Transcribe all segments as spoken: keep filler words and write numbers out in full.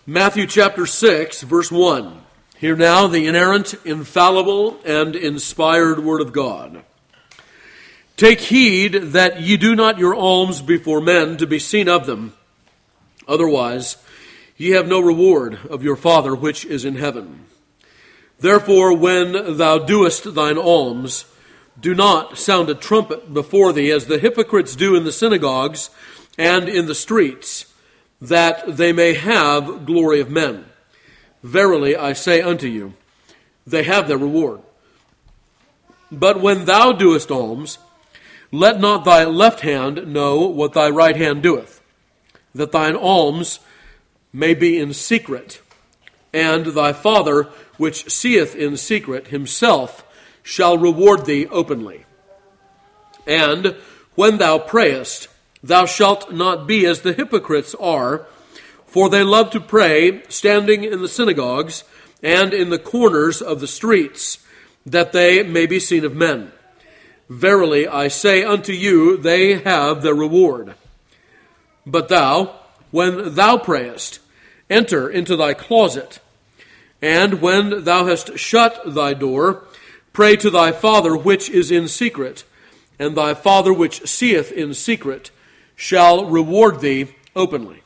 Matthew chapter six, verse one. Hear now the inerrant, infallible, and inspired word of God. Take heed that ye do not your alms before men to be seen of them. Otherwise, ye have no reward of your Father which is in heaven. Therefore, when thou doest thine alms, do not sound a trumpet before thee, as the hypocrites do in the synagogues and in the streets, that they may have glory of men. Verily I say unto you, they have their reward. But when thou doest alms, let not thy left hand know what thy right hand doeth, that thine alms may be in secret, and thy Father which seeth in secret himself shall reward thee openly. And when thou prayest, thou shalt not be as the hypocrites are, for they love to pray, standing in the synagogues and in the corners of the streets, that they may be seen of men. Verily I say unto you, they have their reward. But thou, when thou prayest, enter into thy closet, and when thou hast shut thy door, pray to thy Father which is in secret, and thy Father which seeth in secret shall reward thee openly.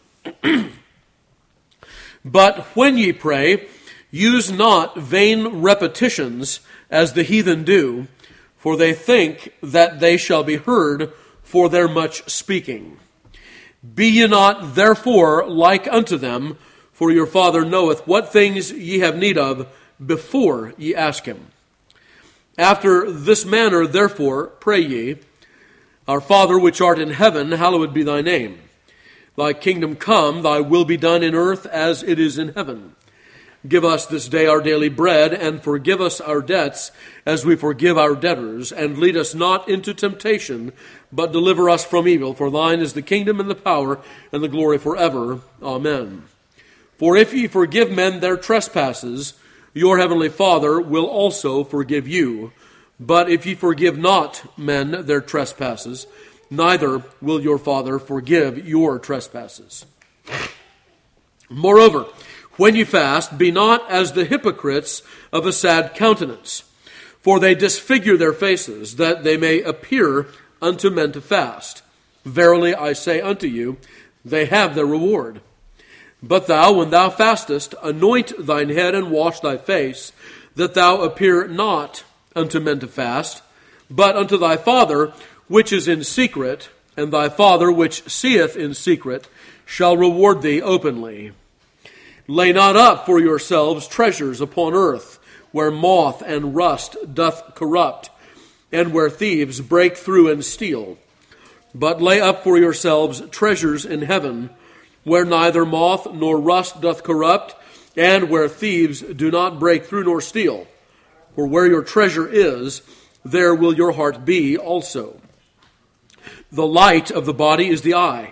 But when ye pray, use not vain repetitions as the heathen do, for they think that they shall be heard for their much speaking. Be ye not therefore like unto them, for your Father knoweth what things ye have need of before ye ask him. After this manner therefore pray ye, Our Father which art in heaven, hallowed be thy name. Thy kingdom come, thy will be done in earth as it is in heaven. Give us this day our daily bread, and forgive us our debts as we forgive our debtors. And lead us not into temptation, but deliver us from evil. For thine is the kingdom and the power and the glory forever. Amen. For if ye forgive men their trespasses, your heavenly Father will also forgive you. But if ye forgive not men their trespasses, neither will your Father forgive your trespasses. Moreover, when ye fast, be not as the hypocrites of a sad countenance, for they disfigure their faces, that they may appear unto men to fast. Verily I say unto you, they have their reward. But thou, when thou fastest, anoint thine head and wash thy face, that thou appear not unto men to fast, but unto thy Father which is in secret, and thy Father which seeth in secret shall reward thee openly. Lay not up for yourselves treasures upon earth, where moth and rust doth corrupt, and where thieves break through and steal. But lay up for yourselves treasures in heaven, where neither moth nor rust doth corrupt, and where thieves do not break through nor steal. For where your treasure is, there will your heart be also. The light of the body is the eye.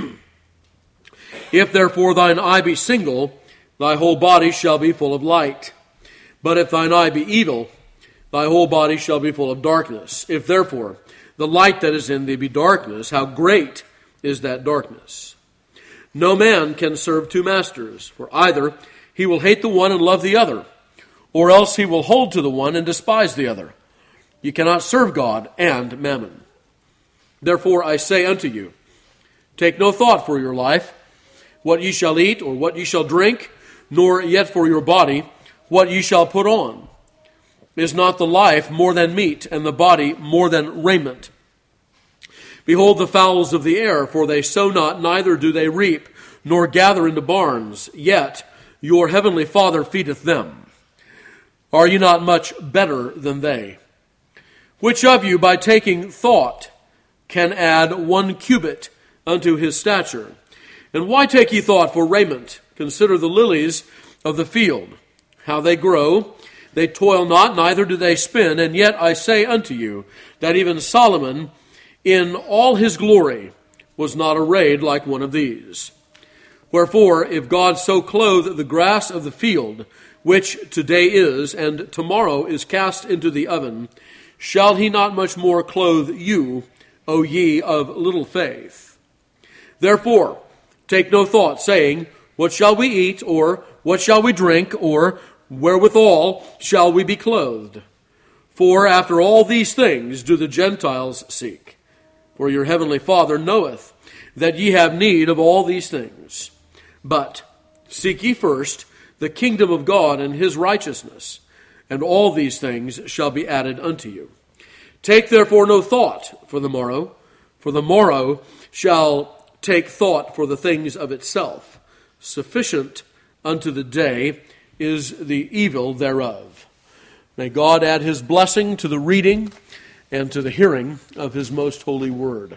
If therefore thine eye be single, thy whole body shall be full of light. But if thine eye be evil, thy whole body shall be full of darkness. If therefore the light that is in thee be darkness, how great is that darkness? No man can serve two masters, for either he will hate the one and love the other, or else he will hold to the one and despise the other. You cannot serve God and mammon. Therefore I say unto you, take no thought for your life, what ye shall eat, or what ye shall drink, nor yet for your body, what ye shall put on. Is not the life more than meat, and the body more than raiment? Behold the fowls of the air, for they sow not, neither do they reap, nor gather into barns, yet your heavenly Father feedeth them. Are you not much better than they? Which of you, by taking thought, can add one cubit unto his stature? And why take ye thought for raiment? Consider the lilies of the field, how they grow. They toil not, neither do they spin. And yet I say unto you, that even Solomon in all his glory was not arrayed like one of these. Wherefore, if God so clothe the grass of the field, which today is, and tomorrow is cast into the oven, shall he not much more clothe you, O ye of little faith? Therefore, take no thought, saying, what shall we eat? Or what shall we drink? Or wherewithal shall we be clothed? For after all these things do the Gentiles seek. For your heavenly Father knoweth that ye have need of all these things. But seek ye first the kingdom of God and his righteousness, and all these things shall be added unto you. Take therefore no thought for the morrow, for the morrow shall take thought for the things of itself. Sufficient unto the day is the evil thereof. May God add his blessing to the reading and to the hearing of his most holy word.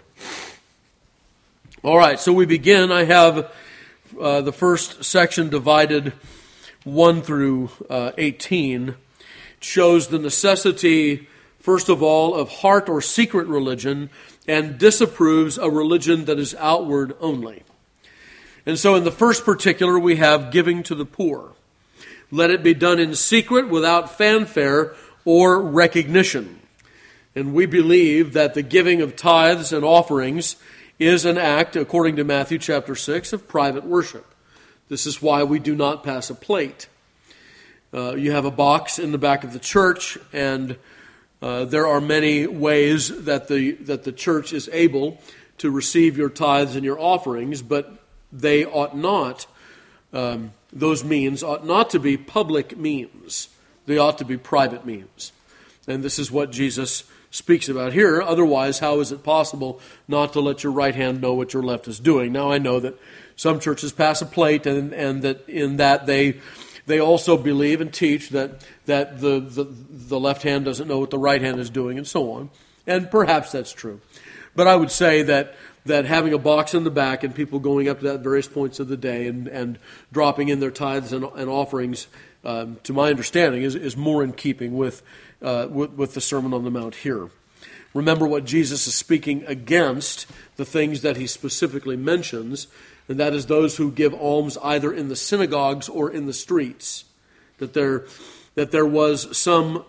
All right, so we begin. I have uh, the first section divided one through uh, eighteen. It shows the necessity, first of all, of heart or secret religion, and disapproves a religion that is outward only. And so in the first particular, we have giving to the poor. Let it be done in secret without fanfare or recognition. And we believe that the giving of tithes and offerings is an act, according to Matthew chapter six, of private worship. This is why we do not pass a plate. Uh, you have a box in the back of the church, and uh, there are many ways that the that the church is able to receive your tithes and your offerings, but they ought not, um, those means ought not to be public means. They ought to be private means. And this is what Jesus speaks about here. Otherwise, how is it possible not to let your right hand know what your left is doing? Now, I know that some churches pass a plate, and, and that in that they they also believe and teach that that the, the the left hand doesn't know what the right hand is doing, and so on. And perhaps that's true. But I would say that that having a box in the back and people going up to that various points of the day and, and dropping in their tithes and, and offerings, um, to my understanding, is, is more in keeping with, uh, with with the Sermon on the Mount here. Remember what Jesus is speaking against, the things that he specifically mentions, and that is those who give alms either in the synagogues or in the streets. That there, that there was some...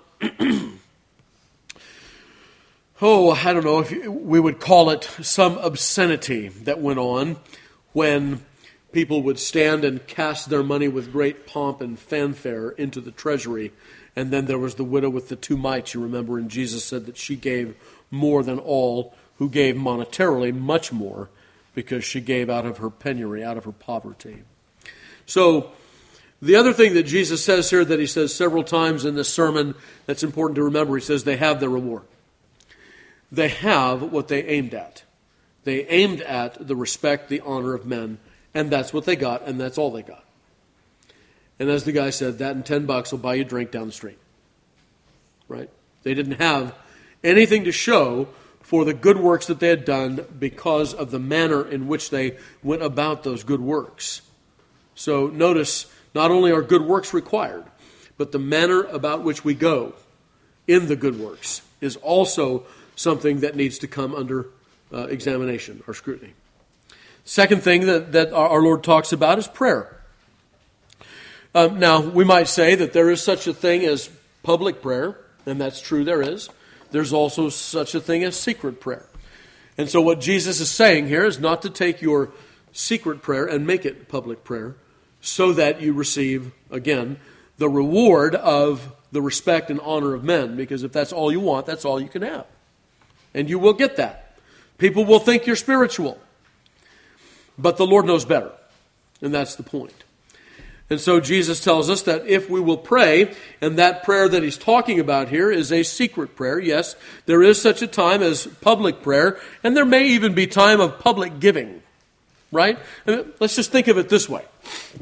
Oh, I don't know if we would call it some obscenity that went on when people would stand and cast their money with great pomp and fanfare into the treasury. And then there was the widow with the two mites, you remember, and Jesus said that she gave more than all who gave monetarily, much more, because she gave out of her penury, out of her poverty. So the other thing that Jesus says here, that he says several times in this sermon that's important to remember, he says they have their reward. They have what they aimed at. They aimed at the respect, the honor of men, and that's what they got, and that's all they got. And as the guy said, that and ten bucks will buy you a drink down the street. Right? They didn't have anything to show for the good works that they had done because of the manner in which they went about those good works. So notice, not only are good works required, but the manner about which we go in the good works is also something that needs to come under uh, examination or scrutiny. Second thing that, that our Lord talks about is prayer. Um, now, we might say that there is such a thing as public prayer, and that's true, there is. There's also such a thing as secret prayer. And so what Jesus is saying here is not to take your secret prayer and make it public prayer so that you receive, again, the reward of the respect and honor of men, because if that's all you want, that's all you can have. And you will get that. People will think you're spiritual. But the Lord knows better. And that's the point. And so Jesus tells us that if we will pray, and that prayer that he's talking about here is a secret prayer. Yes, there is such a time as public prayer, and there may even be time of public giving. Right? I mean, let's just think of it this way.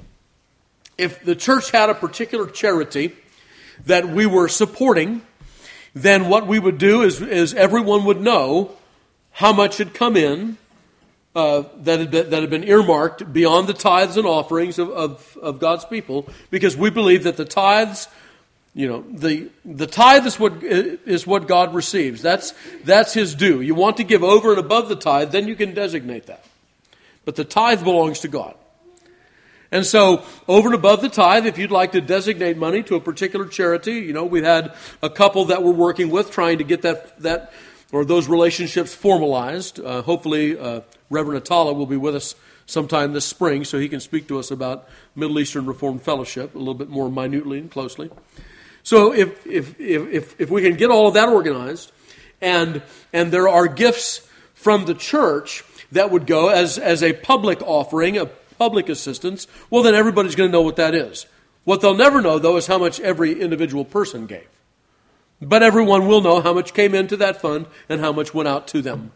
If the church had a particular charity that we were supporting, then what we would do is, is everyone would know how much had come in uh, that, had been, that had been earmarked beyond the tithes and offerings of, of, of God's people, because we believe that the tithes, you know, the the tithe is what is what God receives. That's that's his due. You want to give over and above the tithe, then you can designate that. But the tithe belongs to God. And so, over and above the tithe, if you'd like to designate money to a particular charity, you know, we had a couple that we're working with trying to get that that or those relationships formalized. Uh, hopefully, uh, Reverend Atala will be with us sometime this spring so he can speak to us about Middle Eastern Reformed Fellowship a little bit more minutely and closely. So if if if if we can get all of that organized, and and there are gifts from the church that would go as, as a public offering, a public assistance, well, then everybody's going to know what that is. What they'll never know, though, is how much every individual person gave. But everyone will know how much came into that fund and how much went out to them.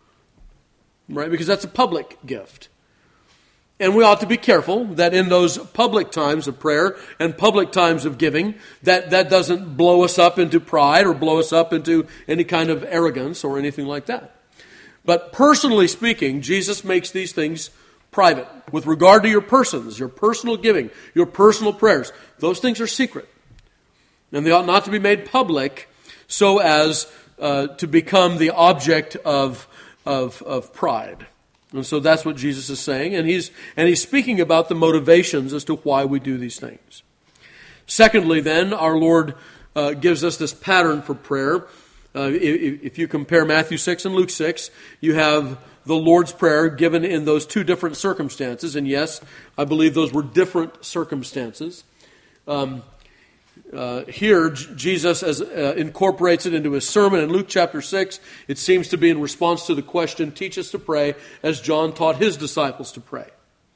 Right? Because that's a public gift. And we ought to be careful that in those public times of prayer and public times of giving, that that doesn't blow us up into pride or blow us up into any kind of arrogance or anything like that. But personally speaking, Jesus makes these things private. With regard to your persons, your personal giving, your personal prayers, those things are secret. And they ought not to be made public so as uh, to become the object of, of, of pride. And so that's what Jesus is saying. And he's, and he's speaking about the motivations as to why we do these things. Secondly, then, our Lord uh, gives us this pattern for prayer. Uh, if, if you compare Matthew six and Luke six, you have the Lord's Prayer given in those two different circumstances. And yes, I believe those were different circumstances. Um, uh, here, J- Jesus as, uh, incorporates it into his sermon in Luke chapter six. It seems to be in response to the question, teach us to pray, as John taught his disciples to pray.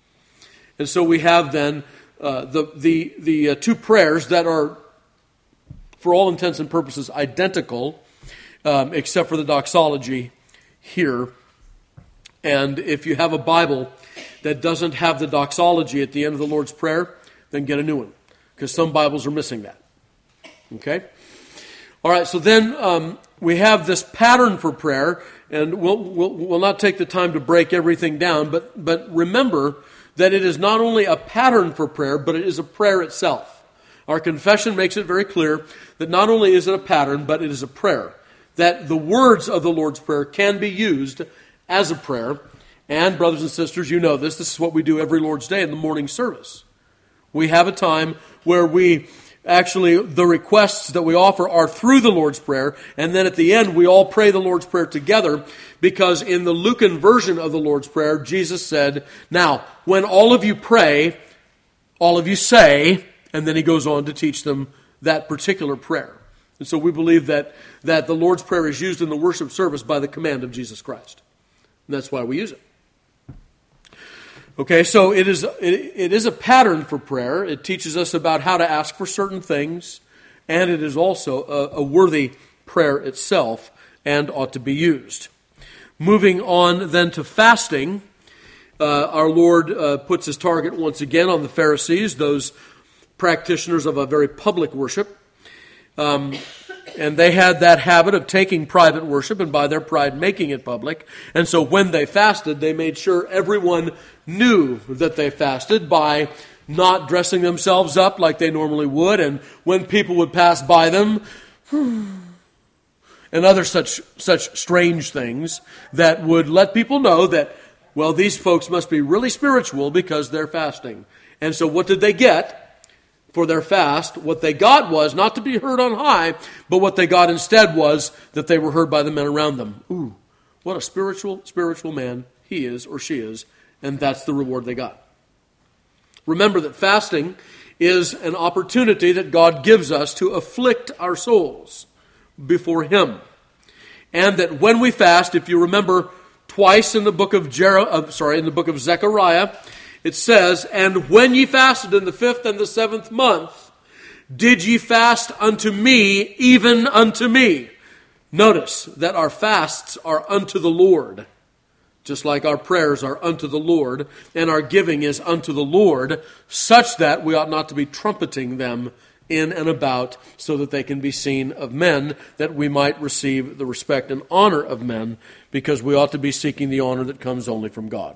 And so we have then uh, the, the, the uh, two prayers that are, for all intents and purposes, identical, Um, except for the doxology here. And if you have a Bible that doesn't have the doxology at the end of the Lord's Prayer, then get a new one, because some Bibles are missing that. Okay? All right, so then um, we have this pattern for prayer, and we'll, we'll, we'll not take the time to break everything down, but, but remember that it is not only a pattern for prayer, but it is a prayer itself. Our confession makes it very clear that not only is it a pattern, but it is a prayer. That the words of the Lord's Prayer can be used as a prayer. And, brothers and sisters, you know this. This is what we do every Lord's Day in the morning service. We have a time where we actually, the requests that we offer are through the Lord's Prayer. And then at the end, we all pray the Lord's Prayer together. Because in the Lucan version of the Lord's Prayer, Jesus said, now, when all of you pray, all of you say, and then he goes on to teach them that particular prayer. And so we believe that, that the Lord's Prayer is used in the worship service by the command of Jesus Christ. And that's why we use it. Okay, so it is, it, it is a pattern for prayer. It teaches us about how to ask for certain things. And it is also a, a worthy prayer itself and ought to be used. Moving on then to fasting, uh, our Lord uh, puts his target once again on the Pharisees, those practitioners of a very public worship. Um, and they had that habit of taking private worship and by their pride making it public. And so when they fasted, they made sure everyone knew that they fasted by not dressing themselves up like they normally would. And when people would pass by them, and other such such strange things that would let people know that, well, these folks must be really spiritual because they're fasting. And so what did they get? For their fast, what they got was not to be heard on high, but what they got instead was that they were heard by the men around them. Ooh, what a spiritual, spiritual man he is or she is, and that's the reward they got. Remember that fasting is an opportunity that God gives us to afflict our souls before him. And that when we fast, if you remember twice in the book of Jer- uh, sorry, in the book of Zechariah, it says, and when ye fasted in the fifth and the seventh month, did ye fast unto me, even unto me. Notice that our fasts are unto the Lord, just like our prayers are unto the Lord, and our giving is unto the Lord, such that we ought not to be trumpeting them in and about so that they can be seen of men, that we might receive the respect and honor of men, because we ought to be seeking the honor that comes only from God.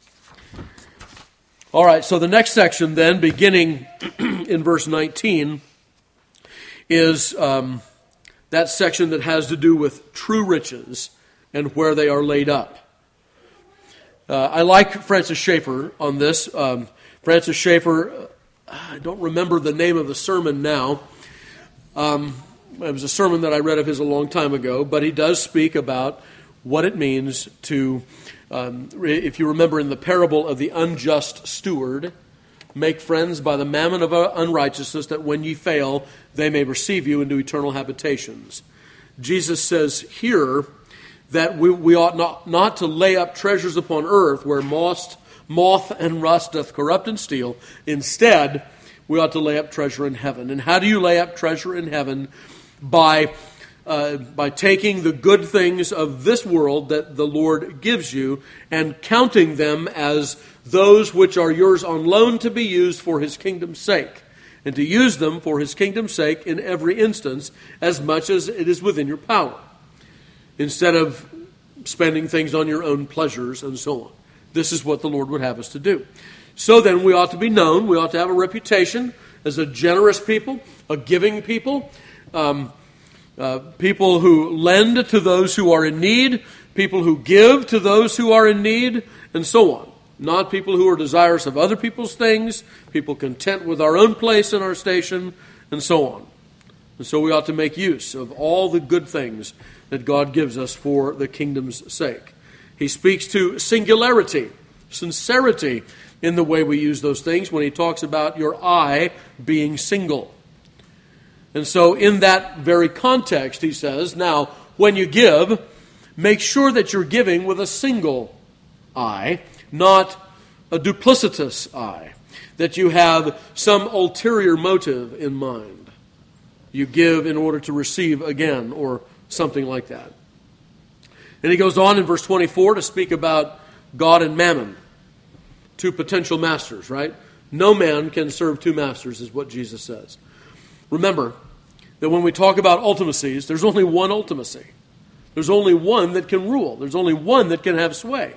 All right, so the next section then, beginning in verse nineteen, is um, that section that has to do with true riches and where they are laid up. Uh, I like Francis Schaeffer on this. Um, Francis Schaeffer, I don't remember the name of the sermon now, um, it was a sermon that I read of his a long time ago, but he does speak about what it means to, um, if you remember in the parable of the unjust steward, make friends by the mammon of unrighteousness, that when ye fail, they may receive you into eternal habitations. Jesus says here that we, we ought not, not to lay up treasures upon earth where moth, moth and rust doth corrupt and steal. Instead, we ought to lay up treasure in heaven. And how do you lay up treasure in heaven? By, uh, by taking the good things of this world that the Lord gives you and counting them as those which are yours on loan to be used for His kingdom's sake, and to use them for His kingdom's sake in every instance as much as it is within your power, instead of spending things on your own pleasures and so on. This is what the Lord would have us to do. So then we ought to be known, we ought to have a reputation as a generous people, a giving people, um, uh, people who lend to those who are in need, people who give to those who are in need, and so on. Not people who are desirous of other people's things, people content with our own place in our station, and so on. And so we ought to make use of all the good things that God gives us for the kingdom's sake. He speaks to singularity, sincerity in the way we use those things when he talks about your eye being single. And so in that very context, he says, now, when you give, make sure that you're giving with a single eye, not a duplicitous eye, that you have some ulterior motive in mind. You give in order to receive again, or something like that. And he goes on in verse twenty-four to speak about God and mammon, two potential masters, right? No man can serve two masters, is what Jesus says. Remember that when we talk about ultimacies, there's only one ultimacy. There's only one that can rule. There's only one that can have sway.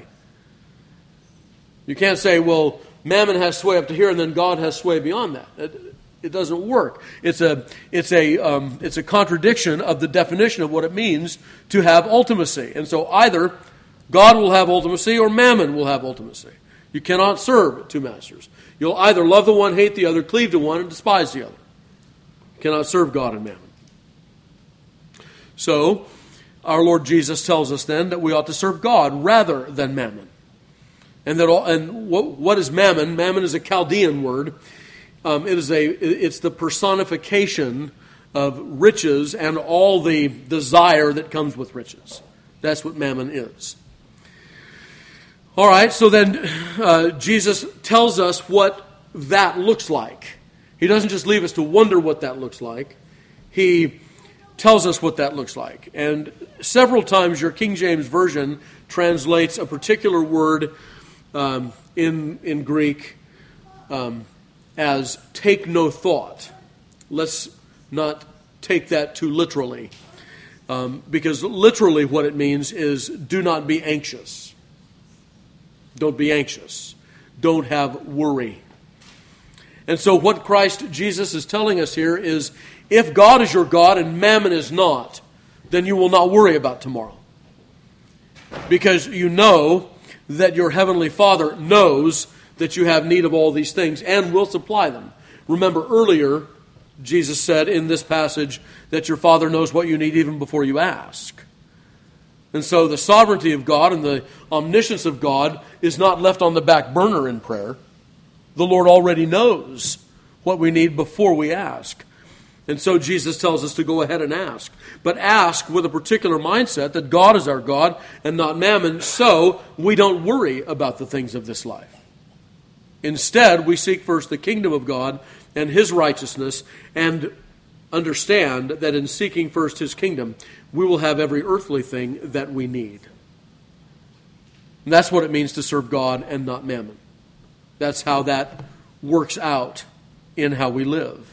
You can't say, well, mammon has sway up to here and then God has sway beyond that. It, it doesn't work. It's a, it's, a, um, it's a contradiction of the definition of what it means to have ultimacy. And so either God will have ultimacy or mammon will have ultimacy. You cannot serve two masters. You'll either love the one, hate the other, cleave to one, and despise the other. You cannot serve God and mammon. So, our Lord Jesus tells us then that we ought to serve God rather than mammon. And that all, and what, what is mammon? Mammon is a Chaldean word. Um, it is a it's the personification of riches and all the desire that comes with riches. That's what mammon is. All right, so then uh, Jesus tells us what that looks like. He doesn't just leave us to wonder what that looks like. He tells us what that looks like. And several times your King James Version translates a particular word um, in, in Greek um, as take no thought. Let's not take that too literally. Um, because literally what it means is do not be anxious. Don't be anxious. Don't have worry. And so what Christ Jesus is telling us here is if God is your God and mammon is not, then you will not worry about tomorrow. Because you know that your heavenly Father knows that you have need of all these things and will supply them. Remember earlier, Jesus said in this passage that your Father knows what you need even before you ask. And so the sovereignty of God and the omniscience of God is not left on the back burner in prayer. The Lord already knows what we need before we ask. And so Jesus tells us to go ahead and ask. But ask with a particular mindset that God is our God and not mammon, so we don't worry about the things of this life. Instead, we seek first the kingdom of God and His righteousness and understand that in seeking first His kingdom, we will have every earthly thing that we need. And that's what it means to serve God and not mammon. That's how that works out in how we live.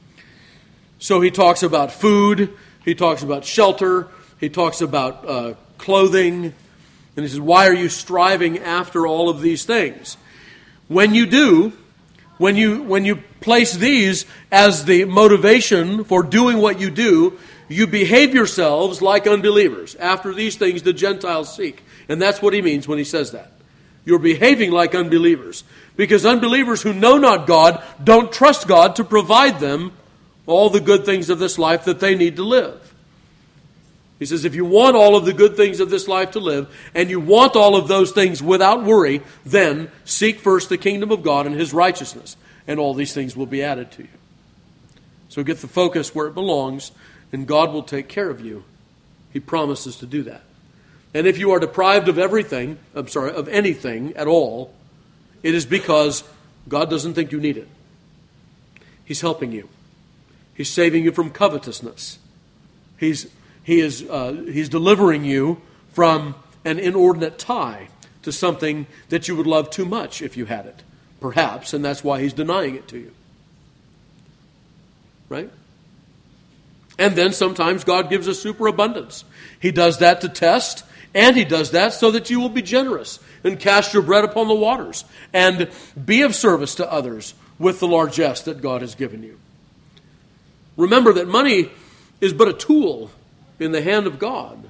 So he talks about food, he talks about shelter, he talks about uh, clothing, and he says, why are you striving after all of these things? When you do, when you when you place these as the motivation for doing what you do, you behave yourselves like unbelievers. After these things the Gentiles seek. And that's what he means when he says that. You're behaving like unbelievers. Because unbelievers who know not God don't trust God to provide them all the good things of this life that they need to live. He says, if you want all of the good things of this life to live, and you want all of those things without worry, then seek first the kingdom of God and His righteousness, and all these things will be added to you. So get the focus where it belongs, and God will take care of you. He promises to do that. And if you are deprived of everything, I'm sorry, of anything at all, it is because God doesn't think you need it. He's helping you. He's saving you from covetousness. He's he is uh, he's delivering you from an inordinate tie to something that you would love too much if you had it, perhaps, and that's why He's denying it to you. Right? And then sometimes God gives us superabundance. He does that to test, and He does that so that you will be generous and cast your bread upon the waters and be of service to others with the largesse that God has given you. Remember that money is but a tool in the hand of God.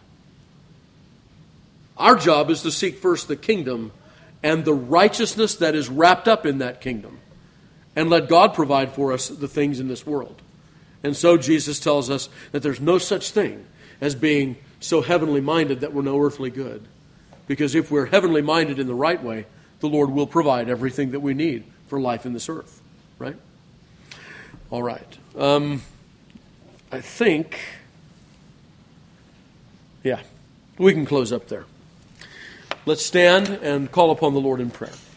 Our job is to seek first the kingdom and the righteousness that is wrapped up in that kingdom, and let God provide for us the things in this world. And so Jesus tells us that there's no such thing as being so heavenly minded that we're no earthly good. Because if we're heavenly minded in the right way, the Lord will provide everything that we need for life in this earth. Right? All right. Um, I think, yeah, we can close up there. Let's stand and call upon the Lord in prayer.